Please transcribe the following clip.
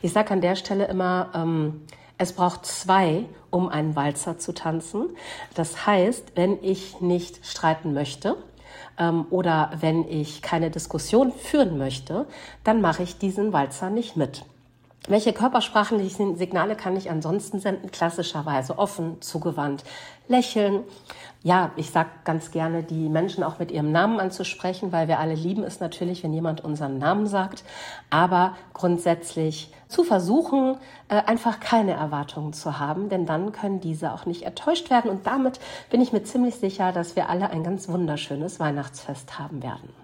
Ich sage an der Stelle immer, es braucht zwei, um einen Walzer zu tanzen. Das heißt, wenn ich nicht streiten möchte oder wenn ich keine Diskussion führen möchte, dann mache ich diesen Walzer nicht mit. Welche körpersprachlichen Signale kann ich ansonsten senden? Klassischerweise offen, zugewandt, lächeln. Ja, ich sage ganz gerne, die Menschen auch mit ihrem Namen anzusprechen, weil wir alle lieben es natürlich, wenn jemand unseren Namen sagt. Aber grundsätzlich zu versuchen, einfach keine Erwartungen zu haben, denn dann können diese auch nicht enttäuscht werden. Und damit bin ich mir ziemlich sicher, dass wir alle ein ganz wunderschönes Weihnachtsfest haben werden.